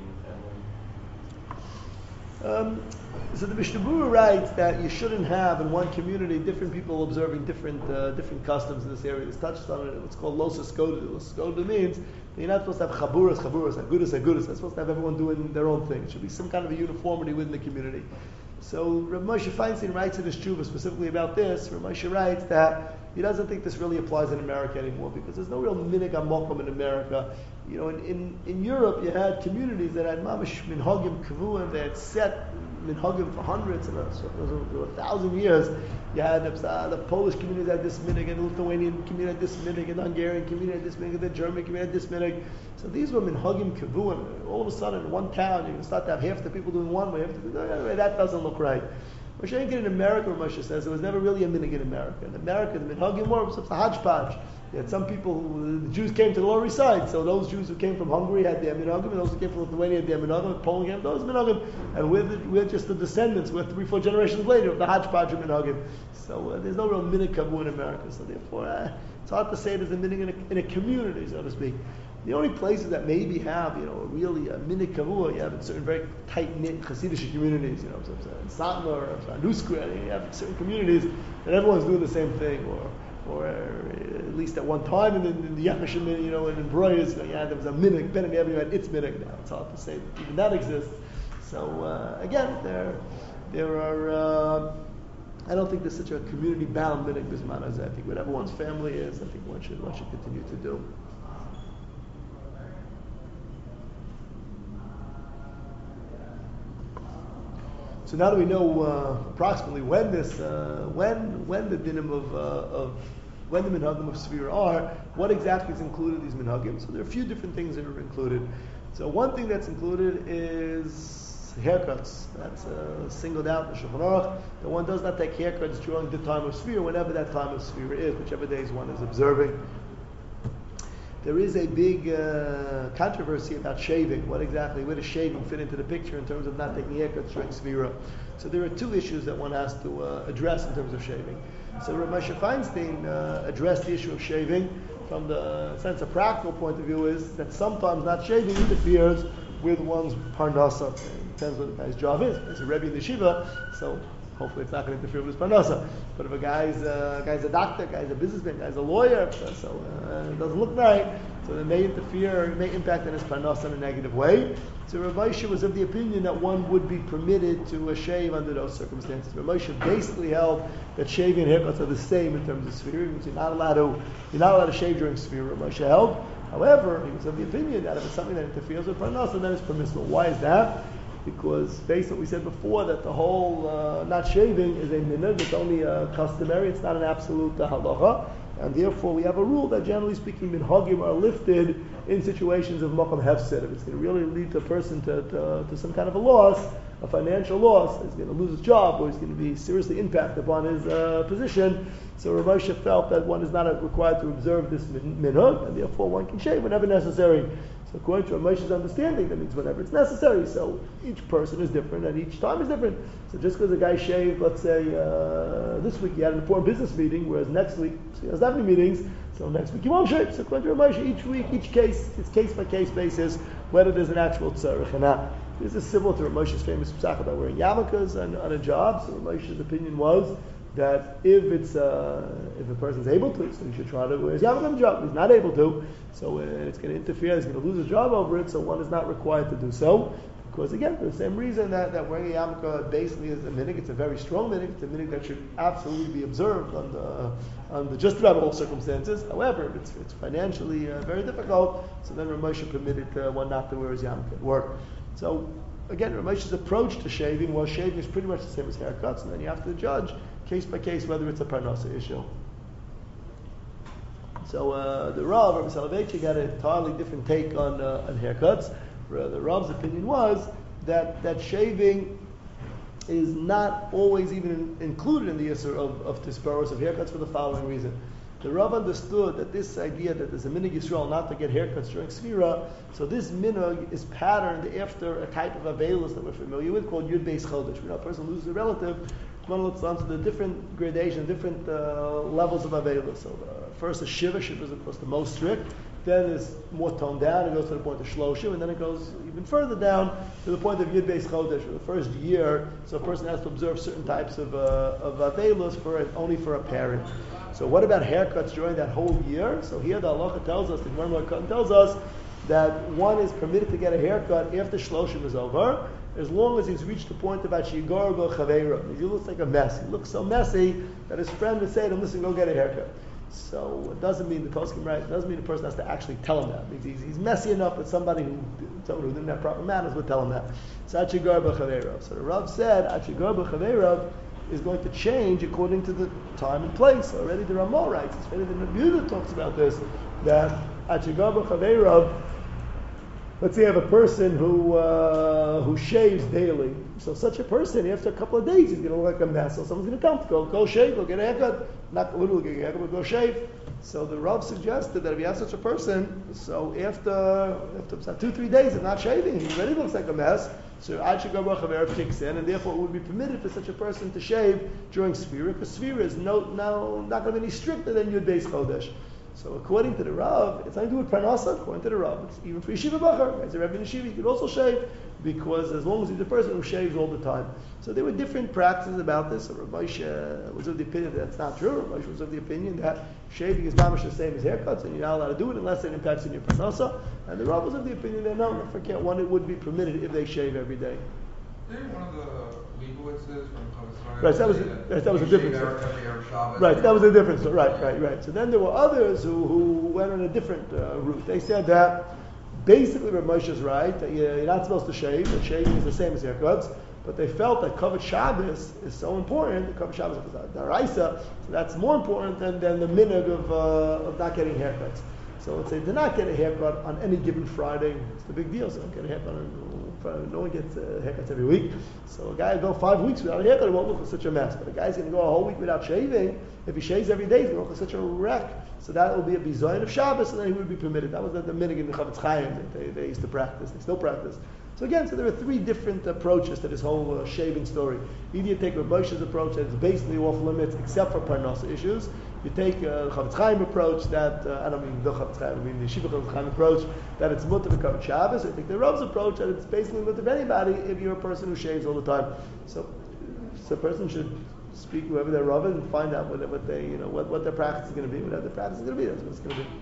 and family. Um, so the Mishnah Berurah writes that you shouldn't have in one community different people observing different uh, different customs in this area. It's touched on it. It's called Losa Skoda. Losa Skoda means that you're not supposed to have chaburas, chaburas, agudas, agudas. You're supposed to have everyone doing their own thing. It should be some kind of a uniformity within the community. So Rav Moshe Feinstein writes in his tshuva specifically about this. Rav Moshe writes that he doesn't think this really applies in America anymore because there's no real minhag amokum in America. You know, in, in, in Europe you had communities that had mamish minhagim kavuim. They had set minhagim for hundreds and a, a thousand years. You had uh, the Polish community had this minhag, and the Lithuanian community had this minhag, and the Hungarian community had this minhag, and the German community had this minhag. So these were minhagim kavuim. All of a sudden, in one town, you can start to have half the people doing one way, half the people doing the other. That doesn't look right. Moshe in America, Moshe says, there was never really a minhag in America. In America, the minhagim were a hodgepodge. You had some people who, the Jews came to the Lower East Side, so those Jews who came from Hungary had their minhagim, and those who came from Lithuania had their minhagim, Poland had those minhagim, and we're, the, we're just the descendants, we're three, four generations later of the hodgepodge of minhagim. So uh, there's no real minhag kavu in America, so therefore uh, it's hard to say there's a minhag in a, in a community, so to speak. The only places that maybe have, you know, really a minhag kavua, you have in certain very tight-knit Hasidic communities, you know, so in Satmar or Nuskra, you have certain communities that everyone's doing the same thing, or or at least at one time in the, in the Yakashim, you know, and in Breuers, you know, yeah, there was a minhag, Ben and Avenue had its minhag. Now it's hard to say that even that exists. So uh, again, there there are. Uh, I don't think there's such a community-bound minhag bisman as I think whatever one's family is, I think one should one should continue to do. So now that we know uh, approximately when this, uh, when when the dinim of, uh, of when the minhagim of Sfira are, what exactly is included in these minhagim? So there are a few different things that are included. So one thing that's included is haircuts. That's uh, singled out in the Shulchan Aruch. That one does not take haircuts during the time of Sfira, whenever that time of Sfira is, whichever days one is observing. There is a big uh, controversy about shaving. What exactly, where does shaving fit into the picture in terms of not taking haircuts during Sfira? So there are two issues that one has to uh, address in terms of shaving. So Rav Moshe Feinstein uh, addressed the issue of shaving from the sense of practical point of view is that sometimes not shaving interferes with one's parnasa. It depends what the guy's job is. It's a Rebbe in the Shiva, so hopefully it's not going to interfere with his parnasa. But if a guy's, uh, guy's a doctor, a guy's a businessman, a guy's a lawyer, so uh, it doesn't look right, so it may interfere, it may impact on his parnasa in a negative way. So Rav Moshe was of the opinion that one would be permitted to uh, shave under those circumstances. Rav Moshe basically held that shaving and haircuts are the same in terms of Sfira. You're not allowed to, you're not allowed to shave during Sfira. Rav Moshe held. However, he was of the opinion that if it's something that interferes with parnasa, then it's permissible. Why is that? Because based on what we said before, that the whole uh, not shaving is a minhag, it's only uh, customary, it's not an absolute uh, halacha, and therefore we have a rule that generally speaking minhagim are lifted in situations of makam hefsed. If it's going to really lead the person to, to, to some kind of a loss, a financial loss, he's going to lose his job, or he's going to be seriously impacted upon his uh, position. So Rav Moshe felt that one is not required to observe this minhag, and therefore one can shave whenever necessary. So according to Rav Moshe's understanding, that means whenever it's necessary. So each person is different, and each time is different. So just because a guy shaved, let's say, uh, this week he had an important business meeting, whereas next week he doesn't have any meetings, So next week you won't shave. So according to Ramosha, each week, each case, it's case by case basis, whether there's an actual tzarech or not. This is similar to Ramosha's famous psach about wearing yarmulkes on, on a job. So Ramosha's opinion was that if it's uh, if a person's able to, so he should try to wear his yarmulke on the job. If he's not able to, so uh, it's going to interfere. He's going to lose his job over it. So one is not required to do so. Because again, for the same reason that, that wearing a yarmulke basically is a minhag, it's a very strong minhag, it's a minhag that should absolutely be observed under, under just about all circumstances. However, it's, it's financially uh, very difficult, so then Ramosha permitted uh, one not to wear his yarmulke at work. So again, Ramosha's approach to shaving was shaving is pretty much the same as haircuts, and then you have to judge case by case whether it's a parnasa issue. So uh, the Rav, Rabbi Soloveitchik, had an entirely different take on, uh, on haircuts. The Rav's opinion was that, that shaving is not always even in, included in the Yisur of, of Tisparos, of haircuts, for the following reason. The Rav understood that this idea that there's a minhag Yisrael not to get haircuts during Sfira, so this minhag is patterned after a type of Avelis that we're familiar with called Yud Beis Chodesh. When a person loses a relative, one looks onto the different gradation, different uh, levels of Avelis. So uh, first is Shiva, Shiva is of course the most strict. Then it's more toned down. It goes to the point of Shloshim, and then it goes even further down to the point of Yud Beis Chodesh for the first year. So a person has to observe certain types of uh, of Avelos for only for a parent. So what about haircuts during that whole year? So here the halacha tells us, the Gemara tells us that one is permitted to get a haircut after Shloshim is over, as long as he's reached the point of Achigar Chaveira. He looks like a mess. He looks so messy that his friend would say to him, "Listen, go get a haircut." So it doesn't mean the poskim, right? It doesn't mean the person has to actually tell him that. Because he's, he's messy enough that somebody who someone who didn't have proper manners would tell him that. So Achigar B'Chaveirav. So the Rav said Achigar B'Chaveirav is going to change according to the time and place. Already the Ramah writes, it's already the Rabbi Yehuda talks about this, that Achigar B'Chaveirav, let's say you have a person who uh, who shaves daily. So such a person, after a couple of days, he's going to look like a mess. So someone's going to tell him, go, go shave, go get a haircut. Not literally get a haircut, but go shave. So the Rav suggested that if you have such a person, so after, after two, three days of not shaving, he already looks like a mess. So Achigar B'Chaveirav kicks in, and therefore it would be permitted for such a person to shave during Sfira, because Sfira is no, no, not going to be any stricter than Yud Beis Chodesh. So according to the Rav, it's nothing to do with Parnasa. According to the Rav, it's even for Yeshiva Bachar. As a Rebbe in Yeshiva, he could also shave, because as long as he's a person who shaves all the time. So there were different practices about this. So Rav Moshe was of the opinion that that's not true. Rav Moshe was of the opinion that shaving is mamish the same as haircuts, and you're not allowed to do it unless it impacts on your Parnasa. And the Rav was of the opinion that no, if I can't, one, it would be permitted if they shave every day. Didn't one of the Leibowitz from Chavis Right, that was a, right, that was a different story. Right, that was a different story. Right, right, right. So then there were others who, who went on a different uh, route. They said that basically Rav Moshe is right, that you're not supposed to shave, that shaving is the same as haircuts, but they felt that Kavod Shabbos is so important, Kavod Shabbos is a daraisa, so that's more important than, than the minhag of, uh, of not getting haircuts. So let's say to not get a haircut on any given Friday, it's the big deal. So don't get a haircut on Friday. No one gets uh, haircuts every week. So a guy will go five weeks without a haircut, it won't look like such a mess. But a guy's going to go a whole week without shaving. If he shaves every day, he's going to look like such a wreck. So that will be a bizayin of Shabbos, and then he would be permitted. That was the, the minhag in the Chavetz Chaim that they, they used to practice. They still practice. So again, so there are three different approaches to this whole uh, shaving story. Either you take Rav Moshe's approach that it's basically off limits except for Parnasa issues. You take uh, the Chavetz Chaim approach that, uh, I don't mean the Chavetz Chaim, I mean the Yeshiva Chavetz Chaim approach, that it's mutter to cover Shabbos. I take the Rav's approach that it's basically mutter to anybody if you're a person who shaves all the time. So, so a person should speak whoever their Rav is and find out what, what they, you know, what, what their practice is going to be. Whatever their practice is going to be, that's what it's going to be.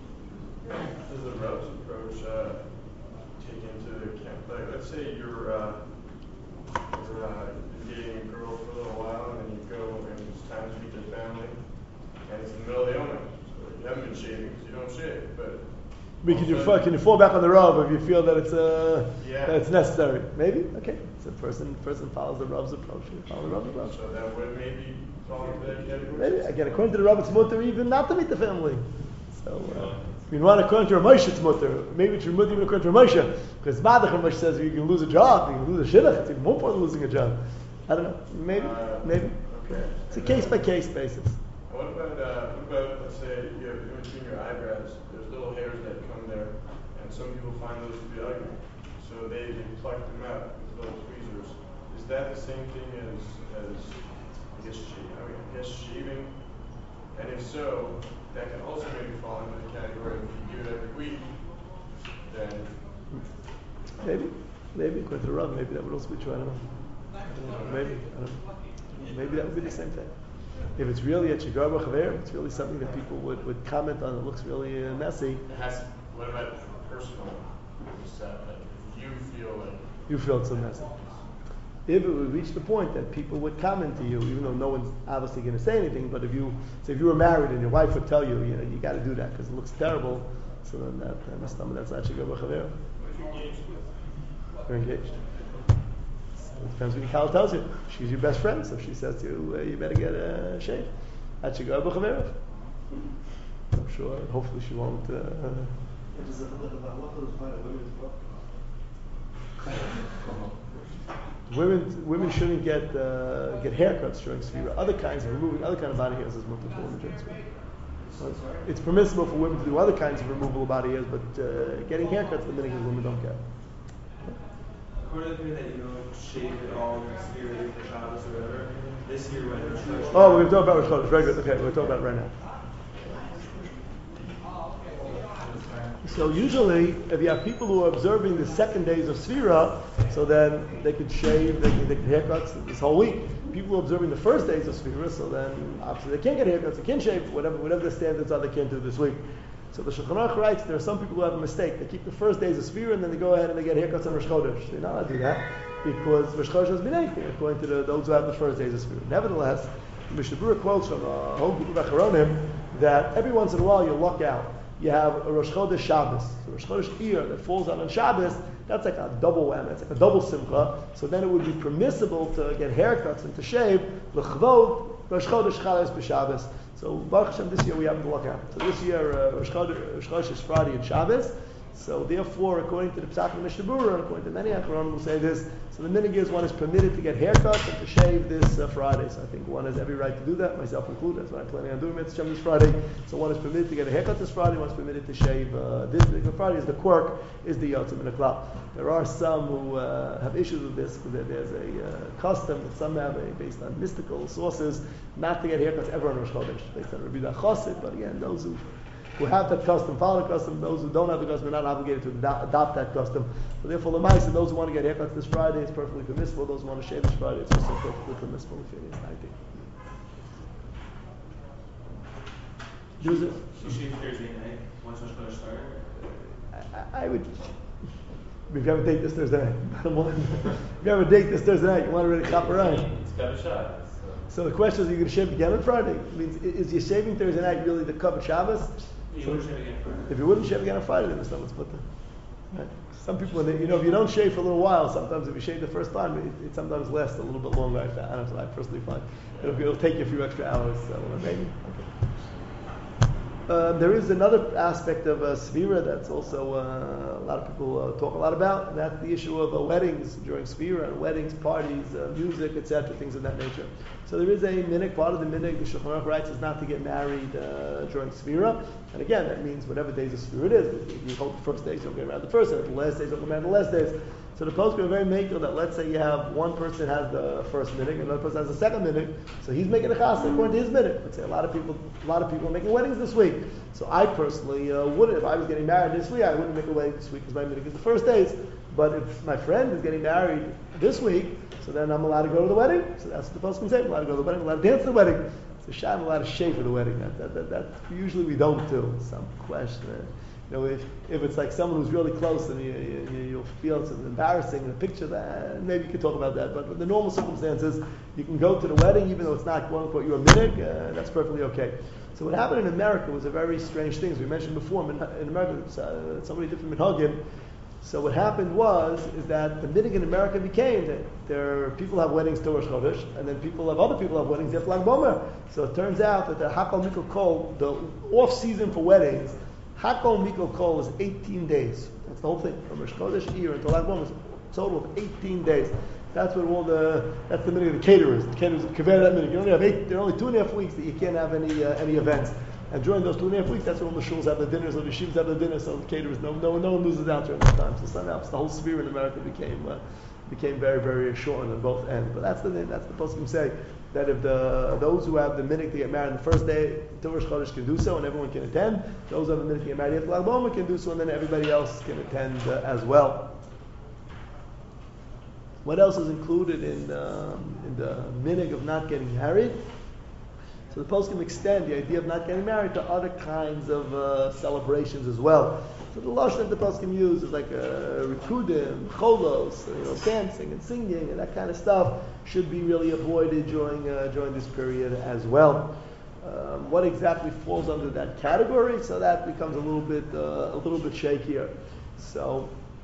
Does the Rav's approach uh, take into account, like, let's say you're, uh, you're uh, dating a girl for a little while, and then you go and it's time to meet their family, and it's in the middle of the Omer. So you haven't been shaving because you don't shave, but We can, you fall, can you fall back on the Rav if you feel that it's uh, yeah. that it's necessary? Maybe? Okay. So person person follows the Rav's approach. You follow the Rav's approach. So that would maybe fall into that category? Maybe. Again, according to the Rav, it's mutter even not to meet the family. So, uh, if you want according to Rav Moshe, it's mutter. Maybe it's mutter even according to Rav Moshe. Because Madach Rav Moshe says you can lose a job, you can lose a shidduch. It's even more important than losing a job. I don't know. Maybe? Uh, Maybe? Okay. It's a case-by-case basis. What about, uh, what about, let's say, you have in between your eyebrows, there's little hairs that come there, and some people find those to be ugly. So they, they pluck them out with little tweezers. Is that the same thing as, as I guess, shaving? I, mean, I guess shaving And if so, that can also maybe fall into the category of if you do it every week, then Maybe, maybe according to the Rav, maybe that would also be true. I don't know. I don't know. Maybe, I don't know. Maybe that would be the same thing. If it's really a chigar b'chaver, it's really something that people would, would comment on. It looks really uh, messy. it has. What about personal? Just, uh, like if you feel like You feel it's so messy. If it would reach the point that people would comment to you, even though no one's obviously going to say anything, but if you, say if you were married and your wife would tell you, you know, you got to do that because it looks terrible, so then that, uh, that's not chigar b'chaver. If you're engaged with. You're engaged. It depends what your Kala tells you. She's your best friend, so if she says to you, uh, you better get a shave. That should go b'chaverov. I'm sure, hopefully she won't. Uh, women, women shouldn't get uh, get haircuts during Sfira. Other kinds of removing other kind of body hairs is mutter for women during Sfira. It's permissible for women to do other kinds of removal of body hairs, but uh, getting haircuts, the minute women don't get. According to me that you don't shave it all next year for Shabbos or whatever. This year when it's Rosh Oh, we're talking about Rosh Chodesh. Very good. Okay, we're talking about it right now. So usually, if you have people who are observing the second days of Sfira, so then they could shave, they can get haircuts this whole week. People who are observing the first days of Sfira, so then obviously they can't get haircuts, they can't shave, whatever whatever the standards are, they can't do this week. So the Shulchan Aruch writes there are some people who have a mistake. They keep the first days of Sfira and then they go ahead and they get haircuts on Rosh Chodesh. They're not allowed to do that because Rosh Chodesh has been anything according to the, those who have the first days of Sfira. Nevertheless, Mishnah Berurah quotes from a whole group of Acharonim that every once in a while you luck out. You have a Rosh Chodesh Shabbos. So Rosh Chodesh Iyar that falls out on Shabbos, that's like a double whammy, it's like a double simcha. So then it would be permissible to get haircuts and to shave l'chvod Rosh Chodesh Chales b'Shabbos. So Baruch Hashem, this year we happen to luck out. So this year uh, Rosh Chodesh, Rosh Chodesh is Friday and Shabbos. So therefore, according to the Pesach of Mishnah Berurah, and according to many Acharonim will say this, so the minhag is one is permitted to get haircuts and to shave this uh, Friday. So I think one has every right to do that, myself included. That's what I'm planning on doing Mitzvah this Friday. So one is permitted to get a haircut this Friday, one is permitted to shave uh, this particular Friday. Is the quirk, is the Yotzim in the Klal. There are some who uh, have issues with this because there's a uh, custom that some have a, based on mystical sources not to get haircuts ever on Rosh Chodesh, based on Rabbi Chassid. But again, those who who have that custom, follow the custom. Those who don't have the custom are not obligated to ado- adopt that custom. So therefore, the mice and those who want to get haircuts this Friday, it's perfectly permissible. Those who want to shave this Friday, it's also perfectly permissible. If it is nineteen. Use it. You shave Thursday night once Rosh Chodesh started. I, I would. If you have a date this Thursday night, if you have a date this Thursday night, you want to really chop around. It's got a shot. So the question is, are you going to shave again on Friday? It means, is your shaving Thursday night really the cover Shabbos? You So wouldn't shave again Friday. if you wouldn't shave again on Friday, then there's no one's put there. Right? Some people, when they, you know, if you don't shave for a little while, sometimes if you shave the first time, it, it sometimes lasts a little bit longer. I, found, I don't know, I personally find it'll, it'll take you a few extra hours. So maybe. Okay. Uh, there is another aspect of uh, Sfira that's also uh, a lot of people uh, talk a lot about, and that's the issue of uh, weddings during Sfira, and weddings, parties, uh, music, et cetera, things of that nature. So there is a minhag, part of the minhag, the Shulchan Aruch writes, is not to get married uh, during Sfira. And again, that means whatever days of Sfira it is. If you hold the first days, you'll get around the first, and the last days, you'll get around the last days. So the poskim are very maker that let's say you have one person has the first minhag and another person has the second minhag, so he's making a chassid according to his minhag. Let's say a lot of people, a lot of people are making weddings this week. So I personally uh, wouldn't, if I was getting married this week, I wouldn't make a wedding this week because my minhag is the first days. But if my friend is getting married this week, so then I'm allowed to go to the wedding. So that's what the poskim say. I'm allowed to go to the wedding. I'm allowed to dance at the wedding. So Shah, I'm allowed to shave for the wedding. That, that, that, that usually we don't do. Some question. Uh, You know, if, if it's like someone who's really close and you, you, you'll feel it's embarrassing in a picture, that maybe you could talk about that. But in the normal circumstances, you can go to the wedding, even though it's not quote unquote your minhag, uh, that's perfectly okay. So what happened in America was a very strange thing. As we mentioned before, in, in America, it's, uh, it's somebody different minhagim. So what happened was is that the minhag in America became that there people have weddings till Rosh Chodesh, and then people have other people have weddings after Lag Bomer. So it turns out that the Hakol Mikol Kol, the off season for weddings, Hakol Mikol Kol is eighteen days. That's the whole thing. From Rosh Chodesh Iyar until Lag Bomer is a total of eighteen days. That's what all the that's the minhag of the caterers. The caterers convey that minhag. You only have eight. There are only two and a half weeks that you can't have any uh, any events. And during those two and a half weeks, that's when all the shuls have the dinners, or the yeshivas have the dinners. So the caterers, no, no, no one loses out during that time. So somehow the whole sphere in America became uh, became very, very short on both ends. But that's the that's the poskim say that if the those who have the minhag to get married on the first day till Rosh Chodesh can do so, and everyone can attend. Those who have the minhag to get married after Lag BaOmer can do so, and then everybody else can attend uh, as well. What else is included in, um, in the minhag of not getting married? So the post can extend the idea of not getting married to other kinds of uh, celebrations as well. So the lashon that the post can use is like uh, rikudim, cholos, you know, dancing and singing and that kind of stuff should be really avoided during uh, during this period as well. Um, what exactly falls under that category? So that becomes a little bit uh, a little bit shakier. So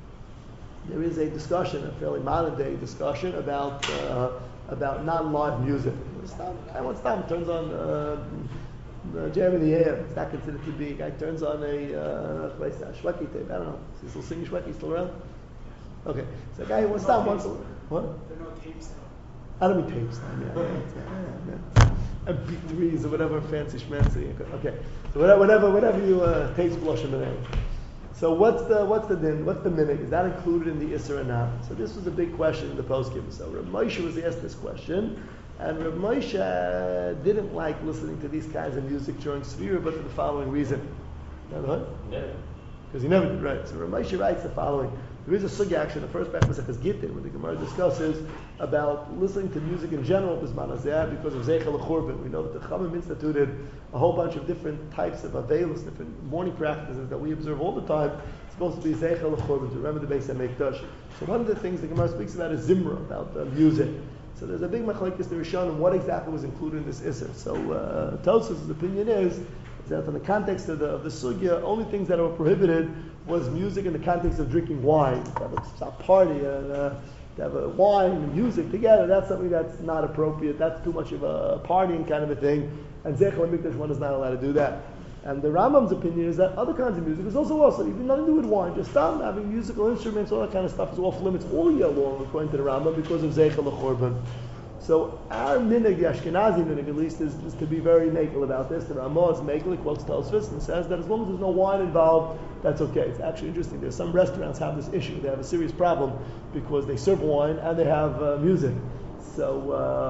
there is a discussion, a fairly modern day discussion about uh, about non-live music. I once time turns on uh, the jam in the air. It's not considered to be. A guy turns on a uh, a Shweki tape. I don't know. Is he still singing Shweki? Still around? Okay. So a guy who wants to wants to, what? There are no tapes now. I don't mean tapes. I mean, yeah, yeah, yeah. And B threes or whatever fancy schmancy. Okay. So whatever, whatever, whatever you uh, tapes blush in the name. So what's the what's the din? What's the minhag? Is that included in the Isser or not? So this was a big question in the poskim. So Rav Moshe was asked this question, and Rav Moshe didn't like listening to these kinds of music during Svira, but for the following reason. Never. Never. Because he never did, right? So Rav Moshe writes the following. There is a sugya action, the first Masechtas Gittin, where the Gemara discusses about listening to music in general Bisman Hazeh because of Zeichel Churban. We know that the Chachamim instituted a whole bunch of different types of avelos, different mourning practices that we observe all the time. It's supposed to be Zeichel Churban, to remember the Beis HaMikdash. So one of the things the Gemara speaks about is Zimra, about uh, music. So there's a big machlekes the Rishonim on what exactly was included in this Isser. So uh, Tosfos' opinion is that in the context of the, of the sugya, only things that were prohibited was music in the context of drinking wine. To have a, a party and uh, to have a wine and music together, that's something that's not appropriate. That's too much of a partying kind of a thing. And Zeichel HaMikdash, one is not allowed to do that. And the Rambam's opinion is that other kinds of music is also also, even nothing to do with wine, just stop having musical instruments, all that kind of stuff is off limits all year long, according to the Rambam, because of Zeichel HaChurban. So our minhag, the Ashkenazi minhag at least, is, is to be very makel about this. The Ramah is makel, he quotes Tosfos and says that as long as there's no wine involved, that's okay. It's actually interesting. There's some restaurants have this issue. They have a serious problem because they serve wine and they have uh, music. So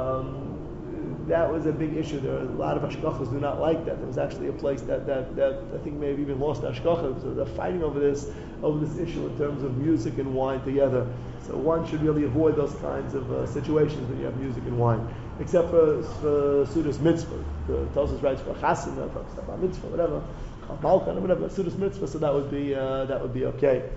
um, that was a big issue. There are a lot of Ashkachas do not like that. There was actually a place that, that, that I think may have even lost Ashkacha. So they're fighting over this over this issue in terms of music and wine together. So one should really avoid those kinds of uh, situations when you have music and wine, except for, for Sudas Mitzvah. The Tosfos writes for Chasana, for Bar Mitzvah, whatever, Malkan, whatever, Sudas Mitzvah. So that would be uh, that would be okay.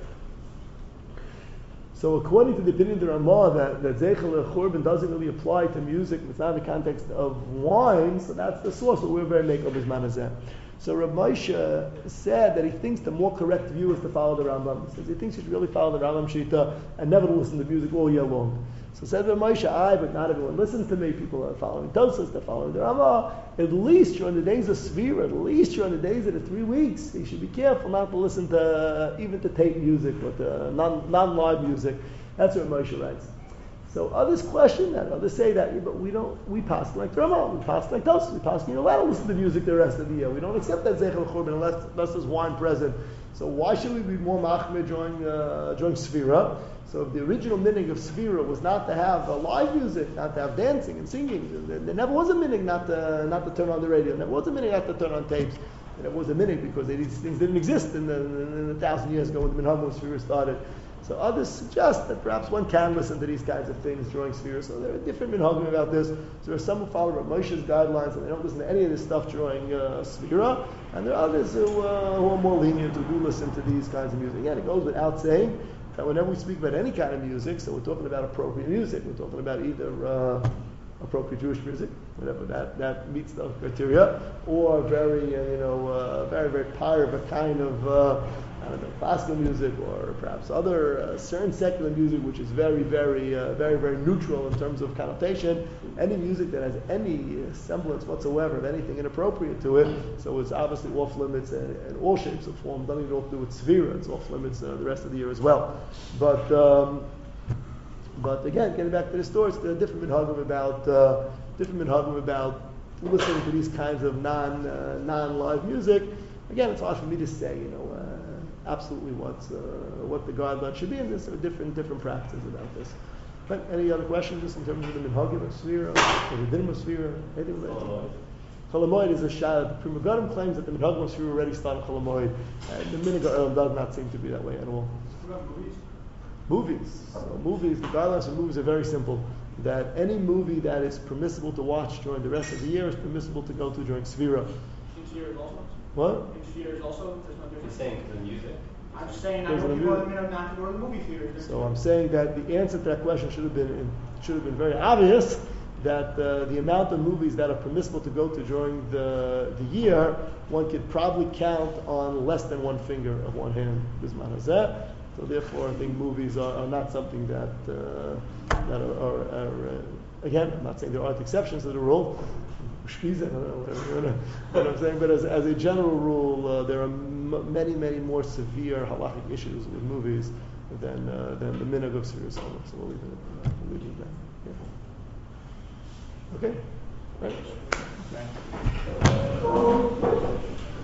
So according to the opinion of the Ramah, that, that Zeichel HaChurban doesn't really apply to music, it's not in the context of wine, so that's the source, but we're very make of Bisman Hazeh. So Rav Moshe said that he thinks the more correct view is to follow the Rambam. He says he thinks you should really follow the Rambam Shita and never listen to music all year long. So said Rav Moshe, I, but not everyone listens to me. People are following Tosfos, they're following the Rambam. At least during the days of Svira, at least during the days of the three weeks, you should be careful not to listen to uh, even to tape music or to non, non-live music. That's what Moshe writes. So others question that. Others say that, yeah, but we don't. We pass like Ramah. We pass like Tosfos. We pass. You're allowed to listen to music the rest of the year. We don't accept that Zeichel HaChurban unless, unless there's wine present. So why should we be more machmir during uh, during Svira? So if the original minhag of Svira was not to have uh, live music, not to have dancing and singing, there, there never was a minhag not to not to turn on the radio. There never was a minhag not to turn on tapes. And it was a minhag because these things didn't exist in the, in the thousand years ago when the minhag of Svira started. So others suggest that perhaps one can listen to these kinds of things during Svira. So there are different minhagim about this. So there are some who follow Rav Moshe's guidelines and they don't listen to any of this stuff during uh, Svira. And there are others who, uh, who are more lenient, who do listen to these kinds of music. Again, it goes without saying that whenever we speak about any kind of music, so we're talking about appropriate music, we're talking about either uh, appropriate Jewish music, whatever that, that meets those criteria, or very, uh, you know, uh, very, very pyre of a kind of uh, I don't know, classical music, or perhaps other uh, certain secular music, which is very, very, uh, very, very neutral in terms of connotation. Any music that has any semblance whatsoever of anything inappropriate to it, so it's obviously off limits in, in all shapes and forms. Nothing to do with Svira. It's off limits uh, the rest of the year as well. But um, but again, getting back to the stories, there are different minhagim about uh, different minhagim about listening to these kinds of non uh, non live music. Again, it's hard for me to say, you know. Uh, absolutely what's, uh, what the guideline should be, and there's different different practices about this. Right, any other questions just in terms of the minhagim of Svira, or the dinim of Svira, anything related to that? Chol Hamoed is a shad. The Pri Megadim claims that the minhagim of Svira already started Chol Hamoed, and the minhag of does not seem to be that way at all. What about movies? Movies. So movies, the guidelines for movies are very simple. That any movie that is permissible to watch during the rest of the year is permissible to go to during Svira. In theaters also? What? In theaters also? There's no You're difference? saying the music. I'm just saying, I There's know no people music. you know, not to go to the movie theater. There's So I'm saying that the answer to that question should have been should have been very obvious. That uh, the amount of movies that are permissible to go to during the the year, one could probably count on less than one finger of one hand. Bisman hazeh. So therefore, I think movies are, are not something that uh, that are, are, are uh, again. I'm not saying there aren't exceptions to the rule. I don't know whatever, what I'm saying, but as, as a general rule, uh, there are m- many, many more severe halachic issues with movies than uh, than the minhag of Sirius So we'll leave it at that. We'll leave it at that. Yeah. Okay. Right.